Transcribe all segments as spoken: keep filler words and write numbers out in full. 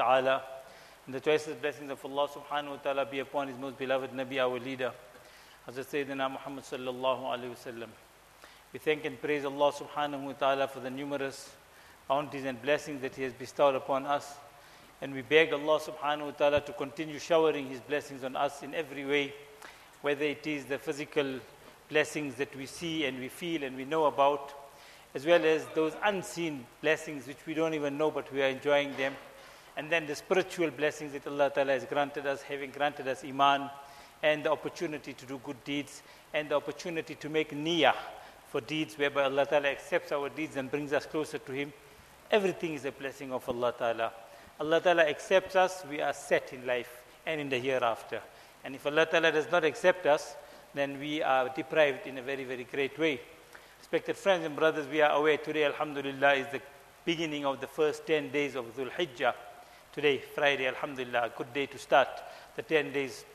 ta'ala. And the choicest blessings of Allah subhanahu wa ta'ala be upon His most beloved Nabi, our leader, Hazrat Sayyidina Muhammad sallallahu alayhi wasallam. We thank and praise Allah subhanahu wa ta'ala for the numerous bounties and blessings that He has bestowed upon us. And we beg Allah subhanahu wa ta'ala to continue showering His blessings on us in every way, whether it is the physical blessings that we see and we feel and we know about, as well as those unseen blessings which we don't even know but we are enjoying them, and then the spiritual blessings that Allah ta'ala has granted us, having granted us iman and the opportunity to do good deeds and the opportunity to make niyyah for deeds whereby Allah ta'ala accepts our deeds and brings us closer to Him. Everything is a blessing of Allah ta'ala. Allah ta'ala accepts us, we are set in life and in the hereafter. And if Allah ta'ala does not accept us, then we are deprived in a very, very great way. Respected friends and brothers, we are aware today, alhamdulillah, is the beginning of the first ten days of Dhul Hijjah. Today, Friday, alhamdulillah, a good day to start the ten days.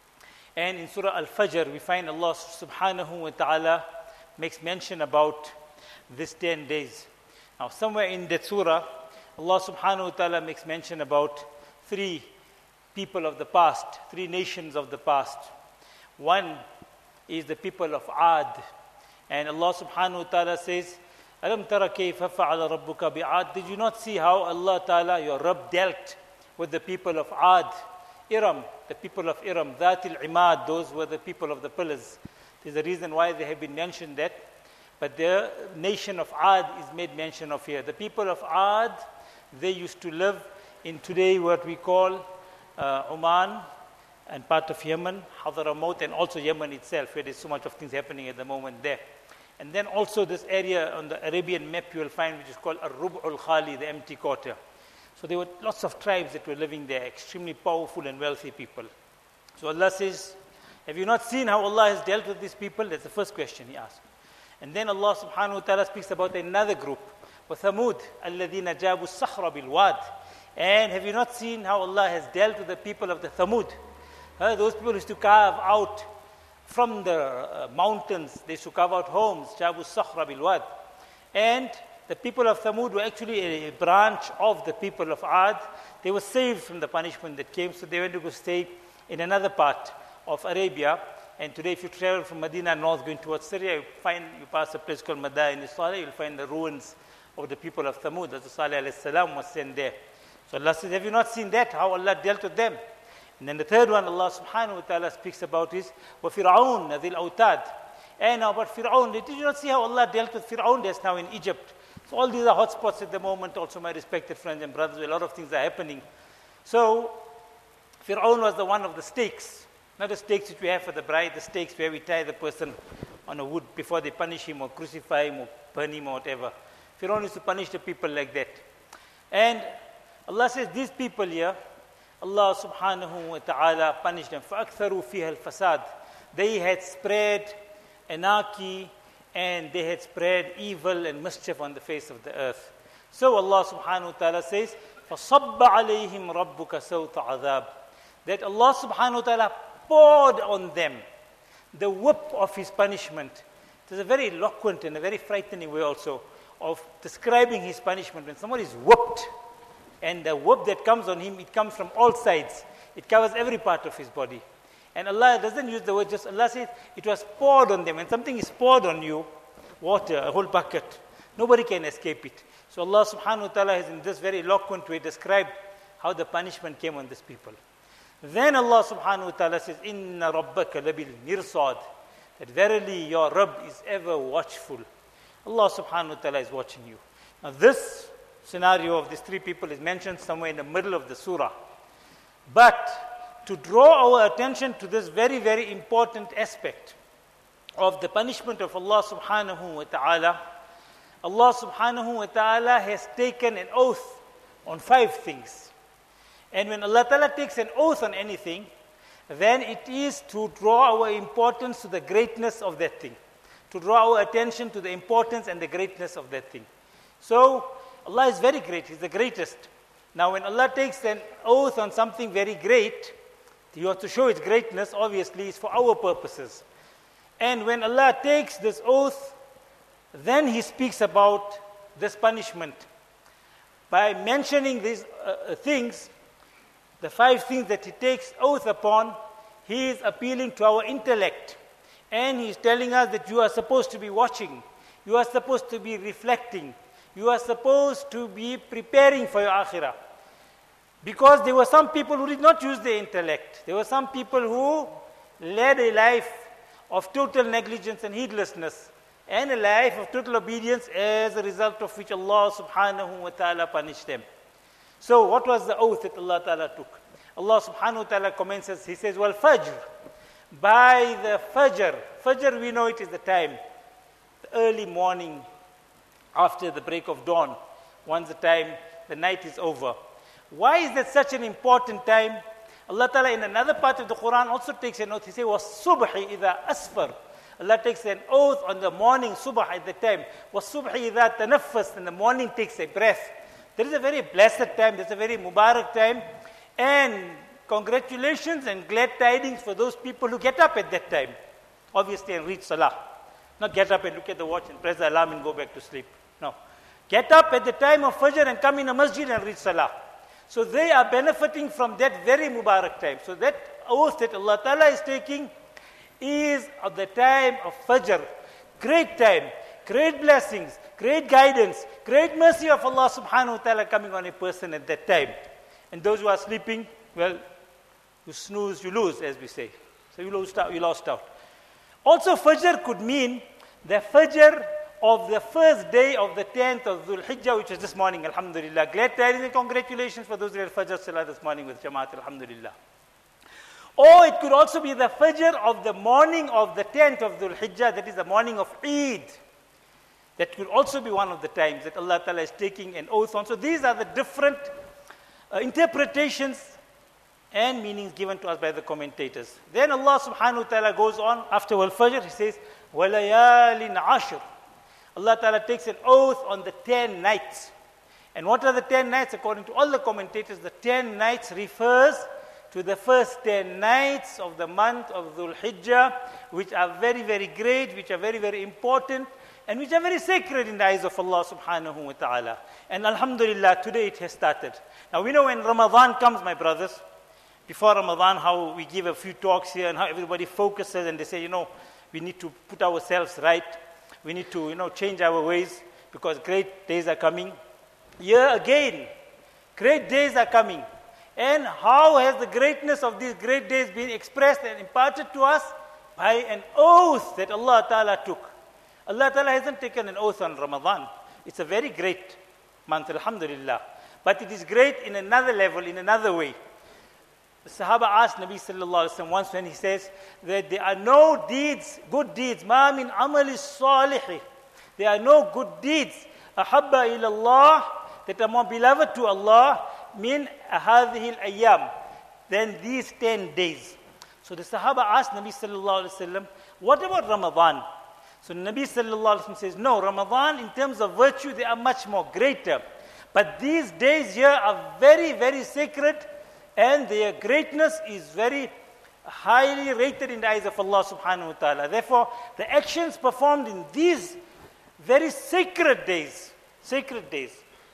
And in Surah Al-Fajr, we find Allah subhanahu wa ta'ala makes mention about this ten days. Now, somewhere in that surah, Allah subhanahu wa ta'ala makes mention about three people of the past, three nations of the past. One is the people of Ad. And Allah subhanahu wa ta'ala says, Alam tara kayfa fa'ala rabbuka bi'ad. Did you not see how Allah ta'ala, your Rabb, dealt with the people of Ad? Iram, the people of Iram, Dhatil Imad, those were the people of the pillars. There's a reason why they have been mentioned that. But the nation of Ad is made mention of here. The people of Ad, they used to live in today what we call uh, Oman and part of Yemen, Hadramaut, and also Yemen itself, where there's so much of things happening at the moment there. And then also this area on the Arabian map you will find, which is called Ar-Rub'ul Khali, the empty quarter. So there were lots of tribes that were living there, extremely powerful and wealthy people. So Allah says, have you not seen how Allah has dealt with these people? That's the first question He asked. And then Allah subhanahu wa ta'ala speaks about another group, وَثَمُودَ الَّذِينَ جَابُوا الصَّخْرَ بِالْوَادِ. And have you not seen how Allah has dealt with the people of the Thamud? Uh, those people used to carve out from the uh, mountains, they used to carve out homes, Jabu Sakhra Bilwad. And the people of Thamud were actually a, a branch of the people of Ad. They were saved from the punishment that came, so they went to go stay in another part of Arabia. And today, if you travel from Medina north going towards Syria, you find, you pass a place called Madain Salih, you'll find the ruins of the people of Thamud. As Salih alayhi salam was sent there. So Allah says, have you not seen that, how Allah dealt with them? And then the third one, Allah subhanahu wa ta'ala speaks about is وَفِرْعَوْنَ ذِي الْأَوْتَادِ. And now about Fir'aun, did you not see how Allah dealt with Fir'aun? That's now in Egypt. So all these are hotspots at the moment, also my respected friends and brothers, where a lot of things are happening. So Fir'aun was the one of the stakes, not the stakes which we have for the bride, the stakes where we tie the person on a wood before they punish him or crucify him or burn him or whatever. Fir'aun used to punish the people like that. And Allah says, these people here, Allah subhanahu wa ta'ala punished them. فَأَكْثَرُوا فِيهَا الْفَسَادِ. They had spread anarchy and they had spread evil and mischief on the face of the earth. So Allah subhanahu wa ta'ala says, فَصَبَّ عَلَيْهِمْ رَبُّكَ سَوْطَ عَذَابٍ. That Allah subhanahu wa ta'ala poured on them the whip of His punishment. It is a very eloquent and a very frightening way also of describing His punishment. When somebody is whipped, and the whip that comes on him, it comes from all sides. It covers every part of his body. And Allah doesn't use the word just, Allah says it was poured on them. When something is poured on you, water, a whole bucket, nobody can escape it. So Allah subhanahu wa ta'ala has in this very eloquent way described how the punishment came on these people. Then Allah subhanahu wa ta'ala says, Inna rabbaka labil mirsad. That verily your Rabb is ever watchful. Allah subhanahu wa ta'ala is watching you. Now this scenario of these three people is mentioned somewhere in the middle of the surah. But to draw our attention to this very, very important aspect of the punishment of Allah subhanahu wa ta'ala, Allah subhanahu wa ta'ala has taken an oath on five things. And when Allah ta'ala takes an oath on anything, then it is to draw our importance to the greatness of that thing. To draw our attention to the importance and the greatness of that thing. So, Allah is very great, He's the greatest. Now when Allah takes an oath on something very great, He wants to show its greatness, obviously, is for our purposes. And when Allah takes this oath, then He speaks about this punishment. By mentioning these uh, things, the five things that he takes oath upon, he is appealing to our intellect. And he is telling us that you are supposed to be watching. You are supposed to be reflecting. You are supposed to be preparing for your akhirah. Because there were some people who did not use their intellect. There were some people who led a life of total negligence and heedlessness, and a life of total obedience, as a result of which Allah subhanahu wa ta'ala punished them. So what was the oath that Allah ta'ala took? Allah subhanahu wa ta'ala commences, he says, "Wal fajr," by the fajr. Fajr, we know it is the time, the early morning after the break of dawn. Once the time, the night is over. Why is that such an important time? Allah Ta'ala in another part of the Quran also takes an oath. He says, "Was-subhi idha asfar." Allah takes an oath on the morning, subh at the time. "Was-subhi idha tanaffas," and the morning takes a breath. There is a very blessed time, there's a very Mubarak time. And congratulations and glad tidings for those people who get up at that time, obviously, and read Salah. Not get up and look at the watch and press the alarm and go back to sleep. No. Get up at the time of Fajr and come in a masjid and read Salah. So they are benefiting from that very Mubarak time. So that oath that Allah Ta'ala is taking is of the time of Fajr. Great time, great blessings, great guidance, great mercy of Allah Subhanahu wa Ta'ala coming on a person at that time. And those who are sleeping, well, you snooze, you lose, as we say. So you lost out. You lost out. Also, Fajr could mean the Fajr of the first day of the tenth of Dhul Hijjah, which is this morning, alhamdulillah. Glad tidings and congratulations for those who had Fajr Salah this morning with Jamaat, alhamdulillah. Or it could also be the Fajr of the morning of the tenth of Dhul Hijjah, that is the morning of Eid. That could also be one of the times that Allah Ta'ala is taking an oath on. So these are the different uh, interpretations and meanings given to us by the commentators. Then Allah Subhanahu wa Ta'ala goes on, after Al-Fajr, He says, وَلَيَالٍ عَشْرٍ. Allah Ta'ala takes an oath on the ten nights. And what are the ten nights? According to all the commentators, the ten nights refers to the first ten nights of the month of Dhul Hijjah, which are very, very great, which are very, very important, and which are very sacred in the eyes of Allah Subhanahu wa Ta'ala. And alhamdulillah, today it has started. Now we know when Ramadan comes, my brothers, before Ramadan, how we give a few talks here and how everybody focuses and they say, you know, we need to put ourselves right. We need to, you know, change our ways because great days are coming. Here again, great days are coming. And how has the greatness of these great days been expressed and imparted to us? By an oath that Allah Ta'ala took. Allah Ta'ala hasn't taken an oath on Ramadan. It's a very great month, alhamdulillah. But it is great in another level, in another way. The Sahaba asked Nabi Sallallahu Alaihi Wasallam once when he says that there are no deeds, good deeds, ma min amali salihi. There are no good deeds, ahabba ila Allah, that are more beloved to Allah, min hadhihi al-ayyam, than these ten days. So the Sahaba asked Nabi Sallallahu Alaihi Wasallam, what about Ramadan? So Nabi Sallallahu Alaihi Wasallam says, no, Ramadan in terms of virtue, they are much more greater. But these days here are very, very sacred, and their greatness is very highly rated in the eyes of Allah Subhanahu wa Ta'ala. Therefore, the actions performed in these very sacred days, sacred days,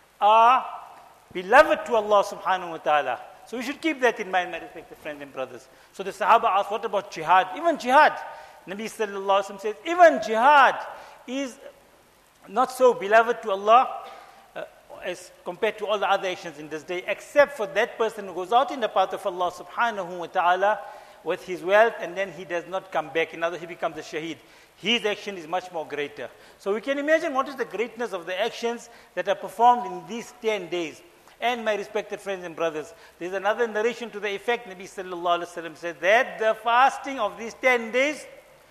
are beloved to Allah Subhanahu wa Ta'ala. So we should keep that in mind, my respected friends and brothers. So the Sahaba asked, what about jihad? Even jihad, Nabi Sallallahu Alaihi Wasallam says, even jihad is not so beloved to Allah uh, as compared to all the other actions in this day, except for that person who goes out in the path of Allah Subhanahu wa Ta'ala with his wealth and then he does not come back. In other words, he becomes a shaheed. His action is much more greater. So we can imagine what is the greatness of the actions that are performed in these ten days. And my respected friends and brothers, there is another narration to the effect. Nabi Sallallahu Alaihi Wasallam said that the fasting of these ten days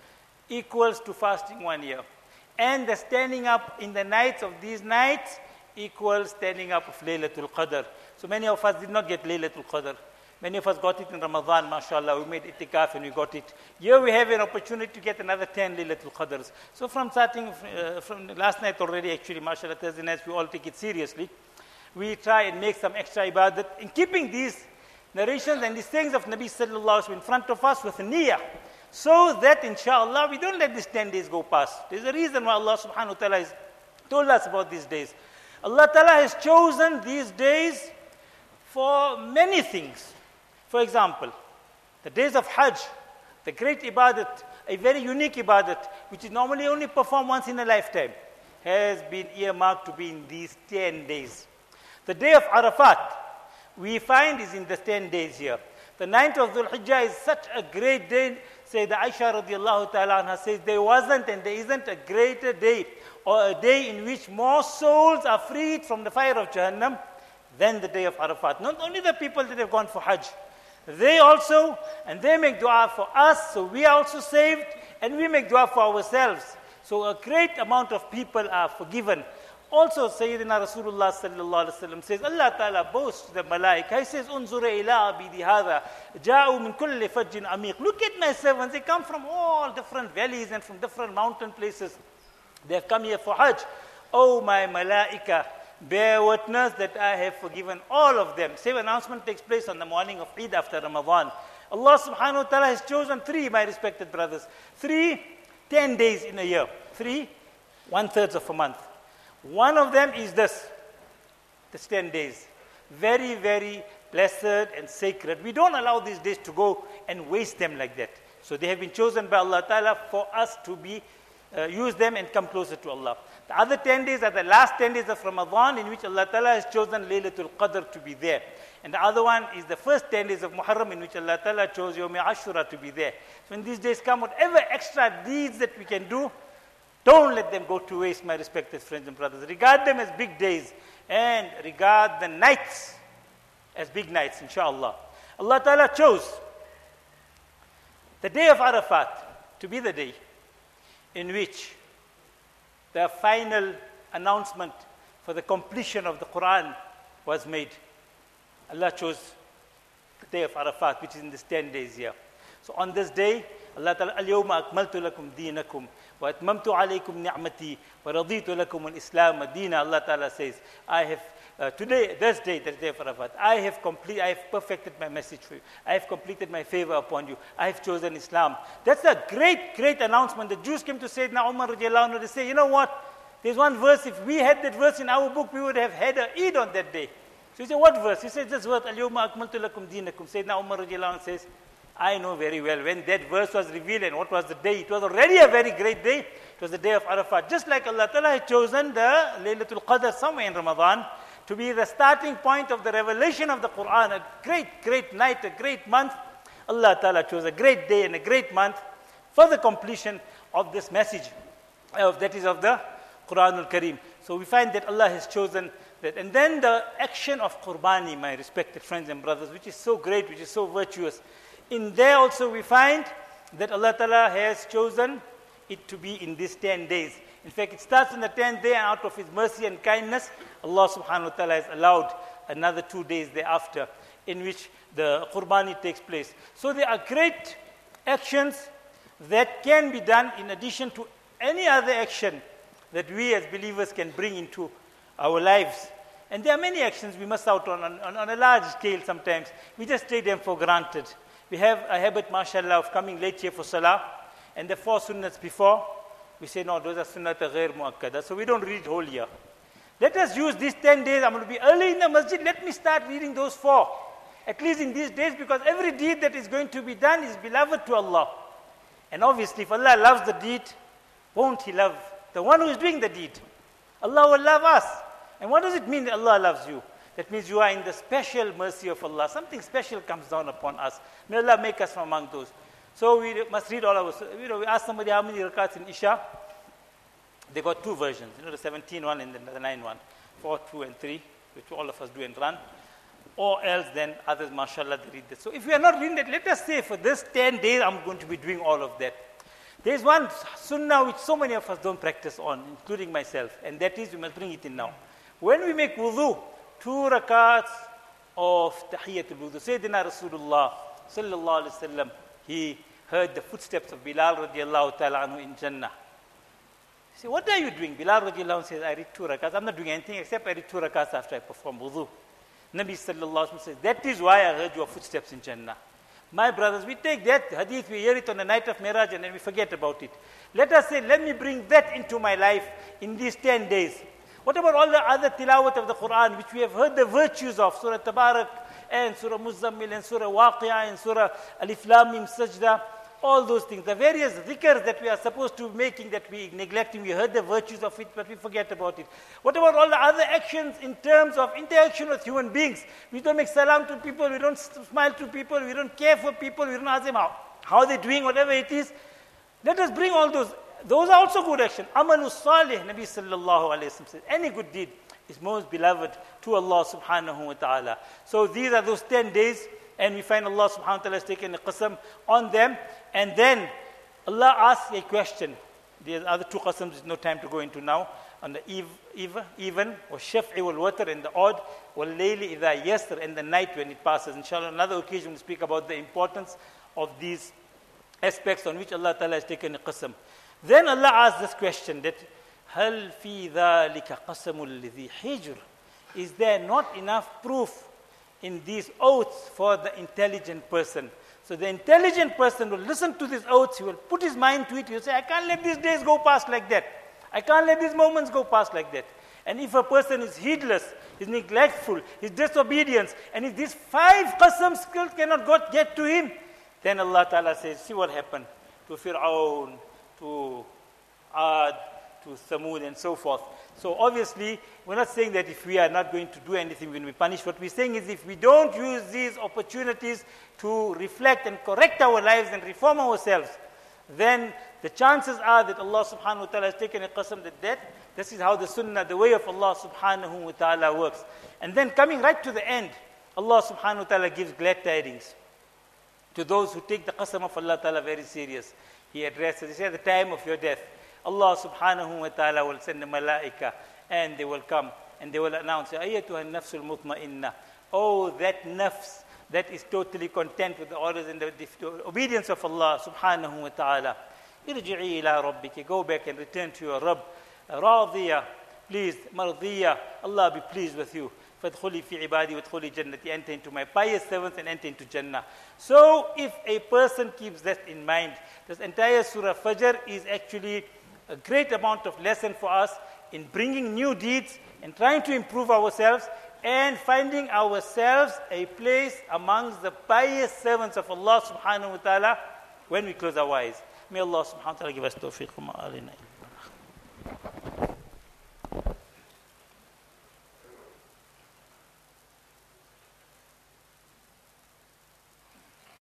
equals to fasting one year. And the standing up in the nights of these nights equals standing up of Laylatul Qadr. So many of us did not get Laylatul Qadr. Many of us got it in Ramadan, mashallah. We made itikaf and we got it. Here we have an opportunity to get another ten Laylatul Qadrs. So from starting uh, from last night already, actually, mashallah, Thursday nights, we all take it seriously. We try and make some extra ibadat in keeping these narrations and these things of Nabi Sallallahu Alaihi Wasallam in front of us with niyyah. So that, inshallah, we don't let these ten days go past. There's a reason why Allah Subhanahu wa Ta'ala has told us about these days. Allah Ta'ala has chosen these days for many things. For example, the days of Hajj, the great ibadat, a very unique ibadat, which is normally only performed once in a lifetime, has been earmarked to be in these ten days. The day of Arafat, we find is in the ten days here. The ninth of Dhul Hijjah is such a great day. Sayyidah Aisha radiallahu ta'ala anha says, there wasn't and there isn't a greater day or a day in which more souls are freed from the fire of Jahannam than the day of Arafat. Not only the people that have gone for Hajj, they also, and they make dua for us, so we are also saved, and we make dua for ourselves. So a great amount of people are forgiven. Also, Sayyidina Rasulullah sallallahu alaihi wasallam says, Allah Ta'ala boasts to the malaika. He says, Unzura ila abidi hadha, ja'u min kulli fajjin amiq. Look at my servants, they come from all different valleys and from different mountain places. They have come here for Hajj. Oh my malaika, bear witness that I have forgiven all of them. Same announcement takes place on the morning of Eid after Ramadan. Allah subhanahu wa ta'ala has chosen three, my respected brothers. Three, ten days in a year. Three, one-third of a month. One of them is this, this ten days. Very, very blessed and sacred. We don't allow these days to go and waste them like that. So they have been chosen by Allah Ta'ala for us to be, uh, use them and come closer to Allah. The other ten days are the last ten days of Ramadan, in which Allah Ta'ala has chosen Laylatul Qadr to be there. And the other one is the first ten days of Muharram, in which Allah Ta'ala chose Yawm Ashura to be there. So when these days come, whatever extra deeds that we can do, don't let them go to waste, my respected friends and brothers. Regard them as big days and regard the nights as big nights, inshallah. Allah Ta'ala chose the day of Arafat to be the day in which the final announcement for the completion of the Quran was made. Allah chose the day of Arafat, which is in these ten days here. So on this day, Allah Ta'ala, Al-Yawma akmaltu lakum deenakum wa atmamtu alaykum ni'mati wa raditu lakum al-Islam ad-deena. Allah Ta'ala says, I have, uh, today, this day, this day of Arafat, I have complete, I have perfected my message for you. I have completed my favor upon you. I have chosen Islam. That's a great, great announcement. The Jews came to Sayyidina Umar radiallahu anhu, they say, you know what? There's one verse, if we had that verse in our book, we would have had a Eid on that day. So he said, what verse? He said, this verse, Al-Yawma akmaltu lakum deenakum. Sayyidina Umar radiallahu anhu says, I know very well when that verse was revealed and what was the day. It was already a very great day. It was the day of Arafat. Just like Allah Ta'ala had chosen the Laylatul Qadr somewhere in Ramadan to be the starting point of the revelation of the Quran, a great, great night, a great month. Allah Ta'ala chose a great day and a great month for the completion of this message, of, that is of the Quranul Kareem. So we find that Allah has chosen that. And then the action of Qurbani, my respected friends and brothers, which is so great, which is so virtuous. In there also we find that Allah Ta'ala has chosen it to be in these ten days. In fact, it starts on the tenth day, and out of His mercy and kindness, Allah Subhanahu wa Ta'ala has allowed another two days thereafter in which the Qurbani takes place. So there are great actions that can be done in addition to any other action that we as believers can bring into our lives. And there are many actions we miss out on, on, on a large scale sometimes. We just take them for granted. We have a habit, mashallah, of coming late here for salah, and the four sunnats before, we say, no, those are sunnat ghair muakkada, so we don't read whole year. Let us use these ten days, I'm going to be early in the masjid, let me start reading those four, at least in these days, because every deed that is going to be done is beloved to Allah. And obviously, if Allah loves the deed, won't He love the one who is doing the deed? Allah will love us. And what does it mean that Allah loves you? That means you are in the special mercy of Allah. Something special comes down upon us. May Allah make us from among those. So we must read all our, you know, we ask somebody how many rakats in Isha. They got two versions, you know, the seventeen one and the nine one. Four, two, and three, which all of us do and run. Or else then others, mashallah, they read this. So if we are not reading that, let us say for this ten days, I'm going to be doing all of that. There is one sunnah which so many of us don't practice on, including myself, and that is, we must bring it in now. When we make wudu, two rakats of Tahiyyatul Wudu. Sayyidina Rasulullah sallallahu alaihi wasallam, he heard the footsteps of Bilal radiallahu ta'ala anhu in Jannah. He said, what are you doing? Bilal radiallahu anhu says, I read two rakats. I'm not doing anything except I read two rakats after I perform wudu. Nabi sallallahu alaihi wasallam says, that is why I heard your footsteps in Jannah. My brothers, we take that hadith, we hear it on the night of Miraj and then we forget about it. Let us say, let me bring that into my life in these ten days. What about all the other tilawat of the Quran, which we have heard the virtues of, Surah Tabarak and Surah Muzammil, and Surah Waqi'ah, and Surah Alif Lam Mim Sajda, all those things. The various dhikrs that we are supposed to be making that we neglecting, we heard the virtues of it, but we forget about it. What about all the other actions in terms of interaction with human beings? We don't make salam to people, we don't smile to people, we don't care for people, we don't ask them how, how they're doing, whatever it is. Let us bring all those. Those are also good action. Amalu salih, Nabi sallallahu alayhi wa sallam says, any good deed is most beloved to Allah subhanahu wa ta'ala. So these are those ten days, and we find Allah subhanahu wa ta'ala has taken a qasam on them. And then Allah asks a question. The other two qasams is no time to go into now. On the eve, eve, even, or shaf'i wal watr, and the odd, wal layli idha yasr, and the night when it passes. Inshallah, another occasion we'll speak about the importance of these aspects on which Allah ta'ala has taken a qasam. Then Allah asks this question that, هَلْ فِي ذَلِكَ قَسَمٌ لِذِي حِجْرٍ? Is there not enough proof in these oaths for the intelligent person? So the intelligent person will listen to these oaths, he will put his mind to it, he will say, I can't let these days go past like that. I can't let these moments go past like that. And if a person is heedless, is neglectful, is disobedience, and if these five qasams still cannot got, get to him, then Allah Ta'ala says, see what happened to Fir'aun, to Ad, to Thamud, and so forth. So obviously, we're not saying that if we are not going to do anything, we're going to be punished. What we're saying is if we don't use these opportunities to reflect and correct our lives and reform ourselves, then the chances are that Allah subhanahu wa ta'ala has taken a qasam that, that this is how the sunnah, the way of Allah subhanahu wa ta'ala works. And then coming right to the end, Allah subhanahu wa ta'ala gives glad tidings to those who take the qasam of Allah ta'ala very serious. He addresses, he said, at the time of your death, Allah subhanahu wa ta'ala will send the malaika, and they will come and they will announce, Ayyatuha nafsul mutma'inna. Oh, that nafs that is totally content with the orders and the, the obedience of Allah subhanahu wa ta'ala. Irji'i ila rabbiki. Go back and return to your Rabb. Radiya, pleased, mardiya. Allah be pleased with you. Fadkhuli fi ibadi wadkhuli jannati. Enter into my pious servants and enter into Jannah. So if a person keeps that in mind, this entire Surah Fajr is actually a great amount of lesson for us in bringing new deeds and trying to improve ourselves and finding ourselves a place amongst the pious servants of Allah subhanahu wa ta'ala when we close our eyes. May Allah subhanahu wa ta'ala give us tawfiq.